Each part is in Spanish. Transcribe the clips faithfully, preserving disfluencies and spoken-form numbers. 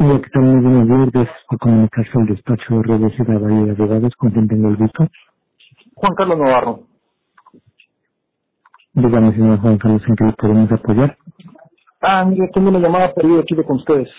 Hola, ¿qué tal? Muy buenos días. Gracias por comunicarse al despacho de R B C de Valle de Abogados, con quien tengo el gusto. Juan Carlos Navarro. Dígame, señor Juan Carlos, ¿en qué le podemos apoyar? Ah, mire, tengo una llamada perdida aquí de con ustedes.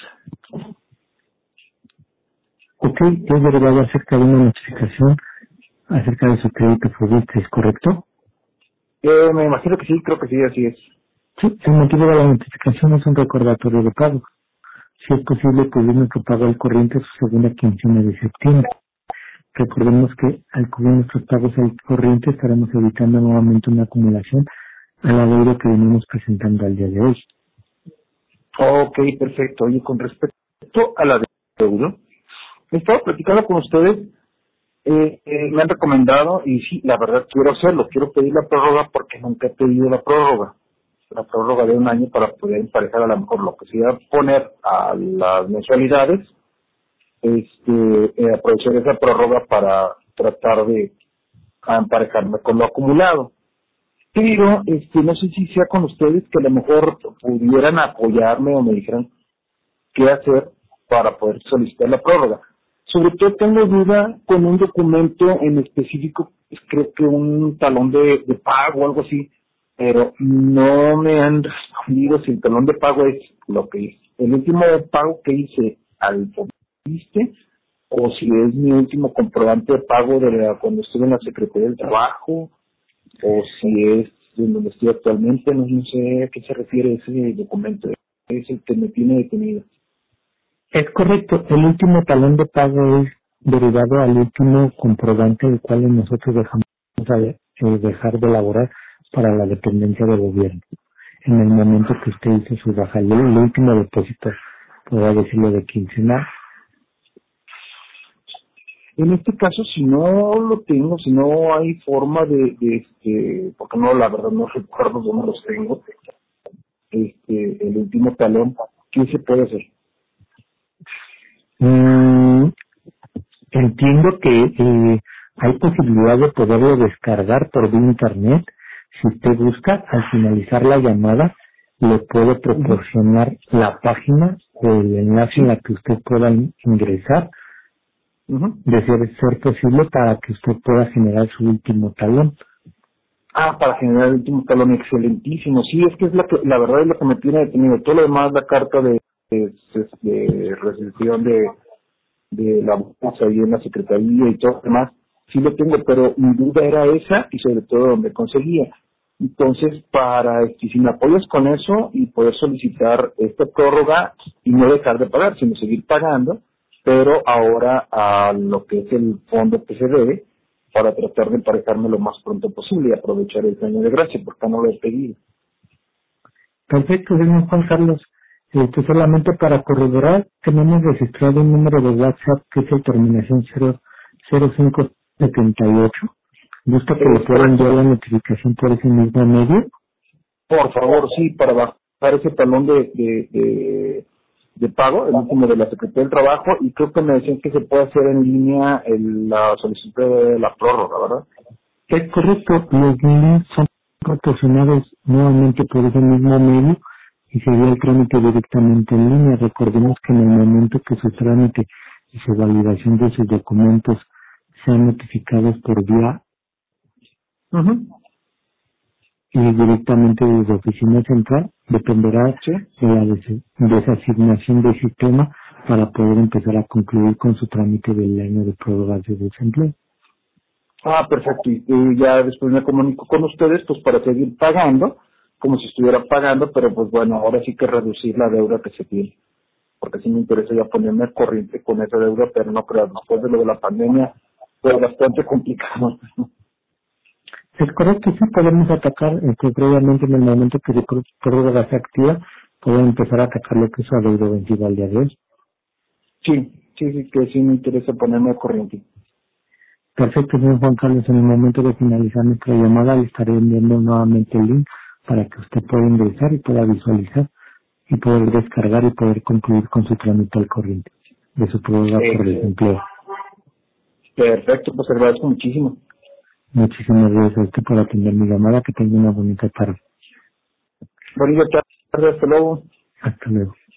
Ok, es derivado acerca de una notificación acerca de su crédito Fobiste, ¿es correcto? Eh, me imagino que sí, creo que sí, así es. Sí, el motivo de la notificación es un recordatorio de pago. Si es posible, pedir nuestro pago al corriente su segunda quincena de septiembre. Recordemos que al cubrir nuestros pagos al corriente estaremos evitando nuevamente una acumulación a la deuda que venimos presentando al día de hoy. Ok, perfecto. Oye, con respecto a la deuda, he estado platicando con ustedes, eh, eh, me han recomendado, y sí, la verdad quiero hacerlo, quiero pedir la prórroga porque nunca he pedido la prórroga. La prórroga de un año para poder emparejar a lo mejor lo que se iba a poner a las mensualidades, este, eh, aprovechar esa prórroga para tratar de emparejarme con lo acumulado. Pero este no sé si sea con ustedes que a lo mejor pudieran apoyarme o me dijeran qué hacer para poder solicitar la prórroga. Sobre todo tengo duda con un documento en específico, pues, creo que un talón de, de pago o algo así, pero no me han respondido si el talón de pago es lo que es el último pago que hice al Fobiste o si es mi último comprobante de pago de la, cuando estuve en la Secretaría del Trabajo, o si es en donde estoy actualmente, no, no sé a qué se refiere ese documento, es el que me tiene detenido. Es correcto, el último talón de pago es derivado al último comprobante del cual nosotros dejamos de, eh, dejar de elaborar para la dependencia de gobierno. En el momento que usted hizo su baja, el, el último depósito, podría decirlo de quincenal. En este caso, si no lo tengo, si no hay forma de, de este, porque no, la verdad no recuerdo dónde los tengo, este, el último talón, ¿qué se puede hacer? Mm, entiendo que eh, hay posibilidad de poderlo descargar por vía internet. Si usted busca, al finalizar la llamada, le puede Uh-huh. proporcionar la página o el enlace en Sí. la que usted pueda in- ingresar, Uh-huh. de ser, ser posible, para que usted pueda generar su último talón. Ah, para generar el último talón, excelentísimo. Sí, es que es la que, la verdad es lo que me tiene detenido. Todo lo demás, la carta de, de, de recepción de, de la bolsa ahí en la secretaría y todo lo demás, sí lo tengo, pero mi duda era esa y sobre todo donde conseguía. Entonces, para, este, si me apoyas con eso y poder solicitar esta prórroga y no dejar de pagar, sino seguir pagando, pero ahora a lo que es el fondo que se debe, para tratar de emparejarme lo más pronto posible y aprovechar el año de gracia, porque no lo he pedido. Perfecto, señor Juan Carlos. Este, solamente para corroborar, tenemos registrado un número de WhatsApp que es el terminación cero cero cinco setenta y ocho. ¿Gusta que le Es pueda correcto. enviar la notificación por ese mismo medio? Por favor, sí, para bajar ese talón de, de, de, de pago, el último de la Secretaría del Trabajo, y creo que me decían que se puede hacer en línea el, la solicitud de la prórroga, ¿verdad? Es correcto, los links son proporcionados nuevamente por ese mismo medio y sería el trámite directamente en línea. Recordemos que en el momento que su trámite y su validación de sus documentos sean notificados por vía Ujú. y directamente desde oficina central, dependerá Sí. de la des- desasignación del sistema para poder empezar a concluir con su trámite del año de prórroga de desempleo. Ah, perfecto. Y, y ya después me comunico con ustedes, pues para seguir pagando, como si estuviera pagando, pero pues bueno, ahora sí que reducir la deuda que se tiene. Porque sí me interesa ya ponerme al corriente con esa deuda, pero no creo, después de lo de la pandemia, fue bastante complicado. Es correcto, sí podemos atacar, este, previamente en el momento que la prórroga se activa, podemos empezar a atacar lo que es su adeudo vencido al día de hoy. Sí, sí, sí, que sí me interesa ponerme al corriente. Perfecto, señor Juan Carlos, en el momento de finalizar nuestra llamada le estaré enviando nuevamente el link para que usted pueda ingresar y pueda visualizar y poder descargar y poder concluir con su trámite al corriente de su prórroga por Excelente. desempleo. Perfecto, pues agradezco muchísimo. Muchísimas gracias a usted por atender mi llamada. Que tenga una bonita tarde. Bonita tarde, hasta luego. Hasta luego.